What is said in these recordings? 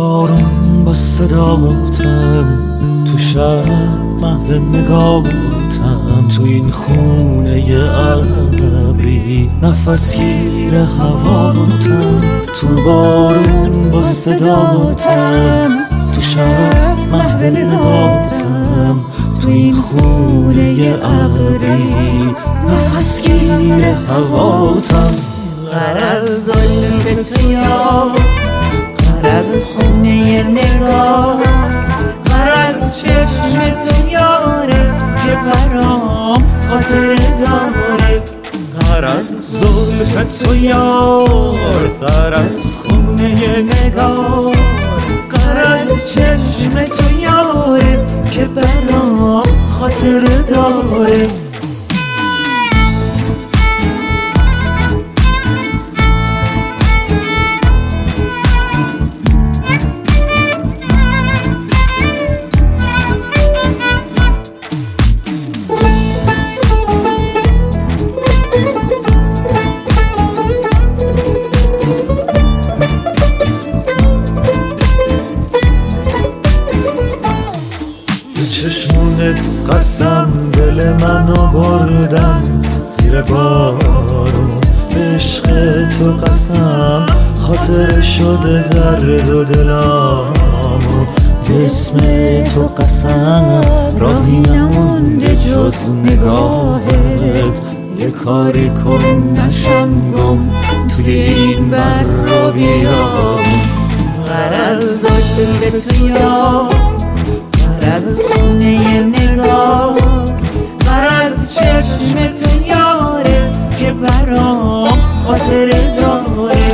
بارون با صداتم، تو شب محو نگاتم، تو این خونه ابری نفس گیر هواتم. تو بارون با صداتم، تو شب محو نگاتم، تو این خونه ابری نفس گیر هواتم. غرض زلف تو یار، غرض خونه نگاه، غرض چشم تو یاره که برام خاطر داره. غرض زلف تو یار، غرض خونه نگاه، غرض چشم تو یاره که برام خاطر داره. چشمونت قسم دل منو بردن زیر بارون، عشق تو قسم خاطر شده درد و دلامو. اسم تو قسم راهی نمونده جز نگاهت، یه کاری کن نشم گم توی این بر و بیابون. غرض زلف تو یار، غرض خونه نگاه، غرض چشم تو یاره که برام خاطر داره.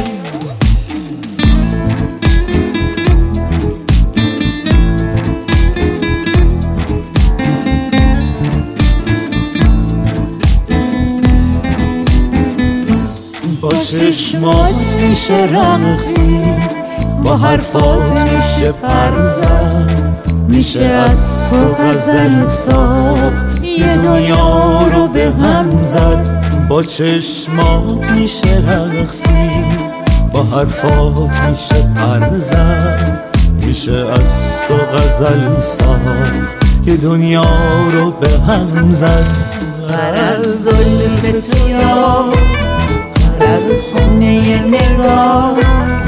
با چشمات میشه رقصی، با حرفات میشه پرزد، میشه از تو غزل ساخت، یه دنیا رو به هم زد. با چشمات میشه رقصی، با حرفات میشه پرزد، میشه از تو غزل ساخت، یه دنیا رو به هم زد. غرض زلف تو یار، غرض خونه نگاه،